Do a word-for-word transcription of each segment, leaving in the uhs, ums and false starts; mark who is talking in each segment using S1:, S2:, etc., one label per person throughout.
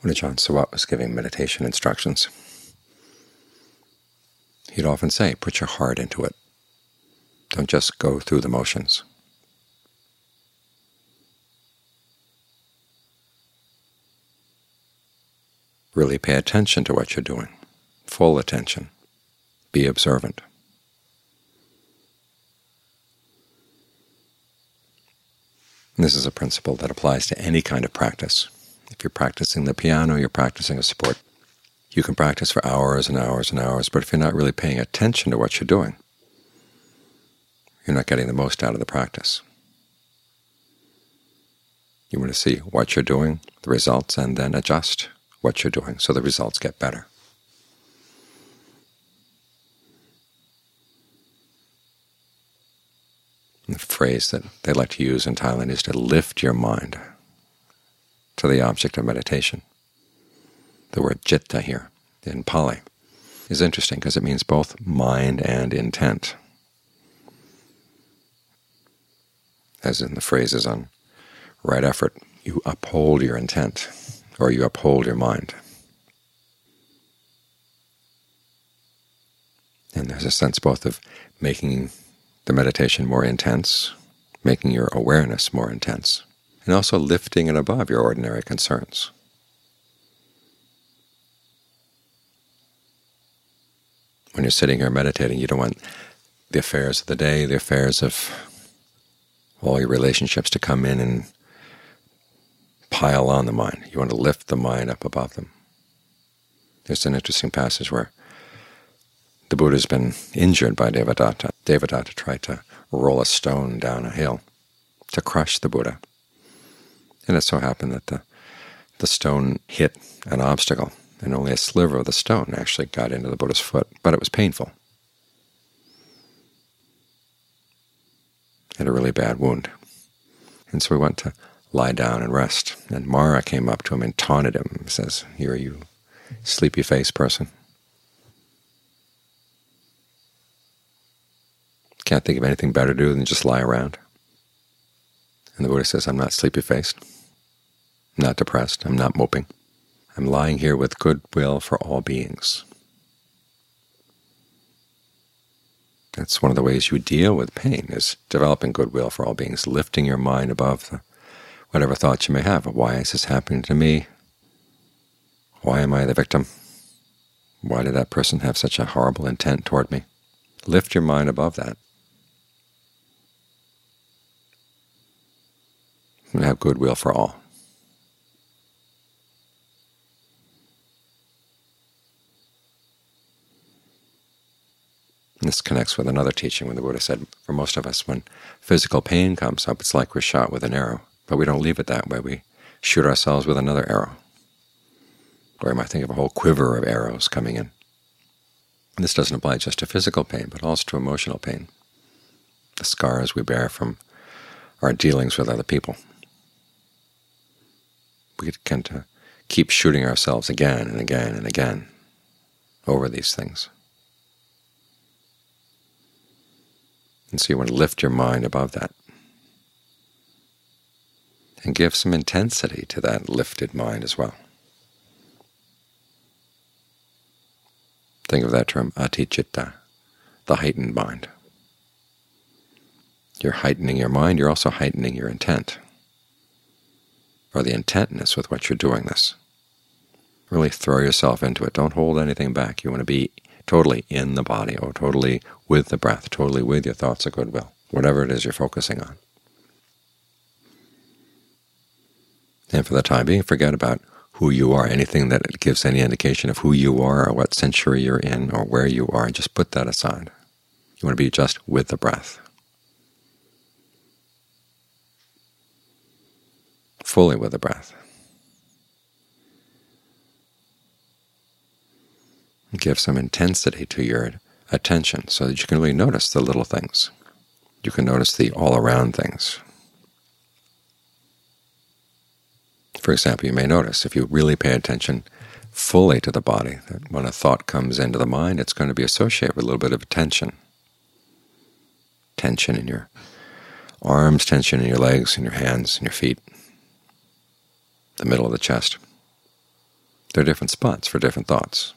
S1: When Ajahn Suwat was giving meditation instructions, he'd often say, put your heart into it. Don't just go through the motions. Really pay attention to what you're doing, full attention. Be observant. And this is a principle that applies to any kind of practice. If you're practicing the piano, you're practicing a sport. You can practice for hours and hours and hours, but if you're not really paying attention to what you're doing, you're not getting the most out of the practice. You want to see what you're doing, the results, and then adjust what you're doing so the results get better. And the phrase that they like to use in Thailand is to lift your mind to the object of meditation. The word citta here in Pali is interesting because it means both mind and intent, as in the phrases on right effort, you uphold your intent, or you uphold your mind. And there's a sense both of making the meditation more intense, making your awareness more intense, and also lifting it above your ordinary concerns. When you're sitting here meditating, you don't want the affairs of the day, the affairs of all your relationships to come in and pile on the mind. You want to lift the mind up above them. There's an interesting passage where the Buddha's been injured by Devadatta. Devadatta tried to roll a stone down a hill to crush the Buddha. And it so happened that the, the stone hit an obstacle, and only a sliver of the stone actually got into the Buddha's foot, but it was painful. Had a really bad wound. And so he went to lie down and rest. And Mara came up to him and taunted him and says, "Here, you sleepy-faced person. Can't think of anything better to do than just lie around." And the Buddha says, "I'm not sleepy-faced. I'm not depressed. I'm not moping. I'm lying here with goodwill for all beings." That's one of the ways you deal with pain, is developing goodwill for all beings, lifting your mind above the, whatever thoughts you may have. Why is this happening to me? Why am I the victim? Why did that person have such a horrible intent toward me? Lift your mind above that. And have goodwill for all. This connects with another teaching when the Buddha said, for most of us, when physical pain comes up, it's like we're shot with an arrow. But we don't leave it that way. We shoot ourselves with another arrow. Or you might think of a whole quiver of arrows coming in. And this doesn't apply just to physical pain, but also to emotional pain, the scars we bear from our dealings with other people. We tend to keep shooting ourselves again and again and again over these things. And so you want to lift your mind above that and give some intensity to that lifted mind as well. Think of that term, ati-citta, the heightened mind. You're heightening your mind, you're also heightening your intent, or the intentness with which you're doing this. Really throw yourself into it. Don't hold anything back. You want to be totally in the body, or totally with the breath, totally with your thoughts of goodwill, whatever it is you're focusing on. And for the time being, forget about who you are, anything that gives any indication of who you are or what century you're in or where you are. Just put that aside. You want to be just with the breath, fully with the breath. Give some intensity to your attention so that you can really notice the little things. You can notice the all-around things. For example, you may notice, if you really pay attention fully to the body, that when a thought comes into the mind, it's going to be associated with a little bit of tension. Tension in your arms, tension in your legs, in your hands, in your feet, the middle of the chest. There are different spots for different thoughts.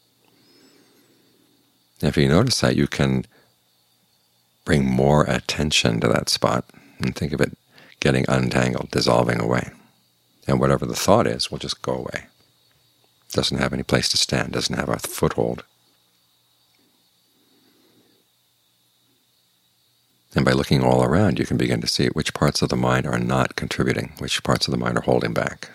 S1: And if you notice that, you can bring more attention to that spot and think of it getting untangled, dissolving away. And whatever the thought is will just go away. Doesn't have any place to stand, doesn't have a foothold. And by looking all around, you can begin to see which parts of the mind are not contributing, which parts of the mind are holding back.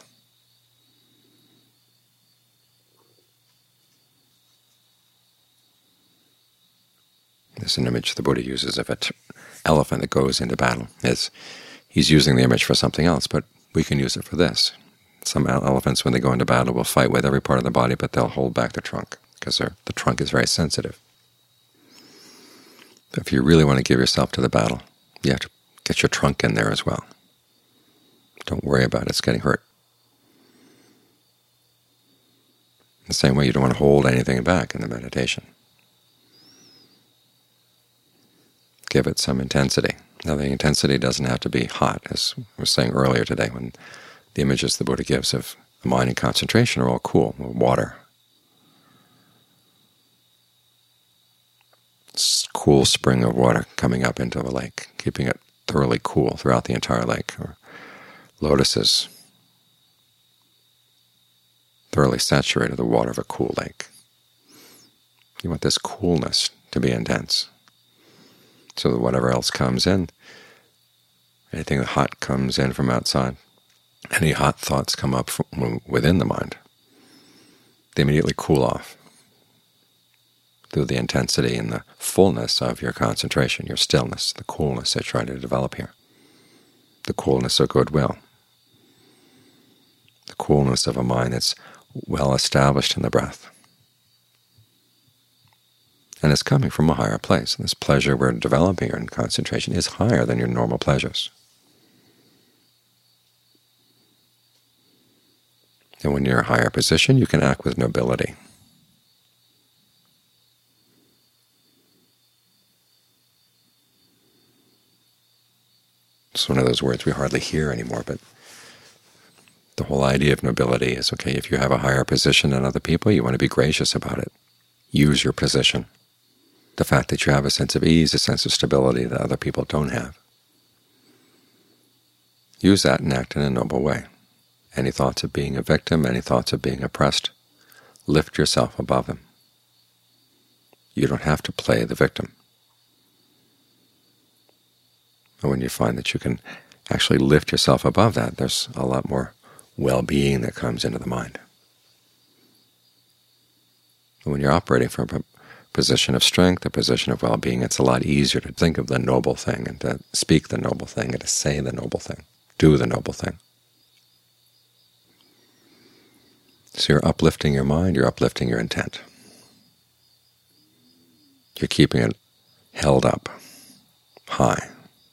S1: This is an image the Buddha uses of an elephant that goes into battle. It's, he's using the image for something else, but we can use it for this. Some elephants, when they go into battle, will fight with every part of the body, but they'll hold back their trunk, because the trunk is very sensitive. If you really want to give yourself to the battle, you have to get your trunk in there as well. Don't worry about it, it's getting hurt. The same way you don't want to hold anything back in the meditation. Give it some intensity. Now the intensity doesn't have to be hot, as I was saying earlier today, when the images the Buddha gives of the mind and concentration are all cool, water. Cool spring of water coming up into a lake, keeping it thoroughly cool throughout the entire lake, or lotuses thoroughly saturated the water of a cool lake. You want this coolness to be intense, so that whatever else comes in, anything that hot comes in from outside, any hot thoughts come up from within the mind, they immediately cool off through the intensity and the fullness of your concentration, your stillness, the coolness that you're trying to develop here, the coolness of goodwill, the coolness of a mind that's well established in the breath. And it's coming from a higher place. And this pleasure we're developing in concentration is higher than your normal pleasures. And when you're in a higher position, you can act with nobility. It's one of those words we hardly hear anymore, but the whole idea of nobility is, okay, if you have a higher position than other people, you want to be gracious about it. Use your position. The fact that you have a sense of ease, a sense of stability that other people don't have. Use that and act in a noble way. Any thoughts of being a victim, any thoughts of being oppressed, lift yourself above them. You don't have to play the victim. And when you find that you can actually lift yourself above that, there's a lot more well-being that comes into the mind. And when you're operating from a position of strength, a position of well-being, it's a lot easier to think of the noble thing and to speak the noble thing and to say the noble thing, do the noble thing. So you're uplifting your mind, you're uplifting your intent. You're keeping it held up high.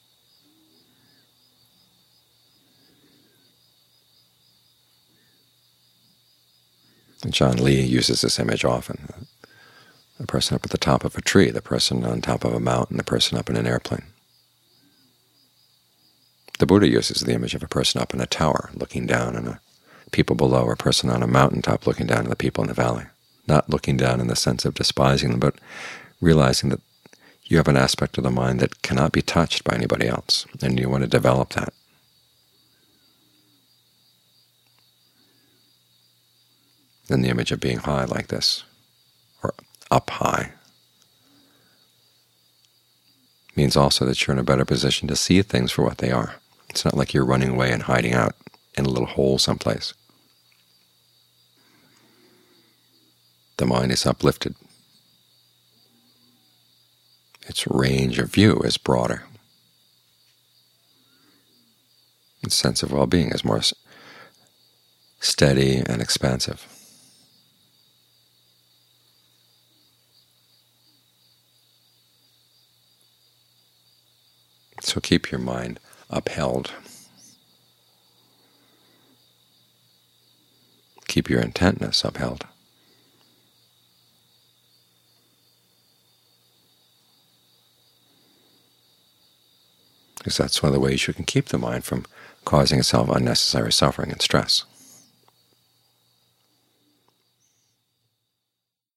S1: And John Lee uses this image often. The person up at the top of a tree, the person on top of a mountain, the person up in an airplane. The Buddha uses the image of a person up in a tower looking down on the people below, or a person on a mountaintop looking down on the people in the valley. Not looking down in the sense of despising them, but realizing that you have an aspect of the mind that cannot be touched by anybody else, and you want to develop that. Then the image of being high like this, or up high, means also that you're in a better position to see things for what they are. It's not like you're running away and hiding out in a little hole someplace. The mind is uplifted. Its range of view is broader. Its sense of well-being is more steady and expansive. So keep your mind upheld. Keep your intentness upheld. Because that's one of the ways you can keep the mind from causing itself unnecessary suffering and stress.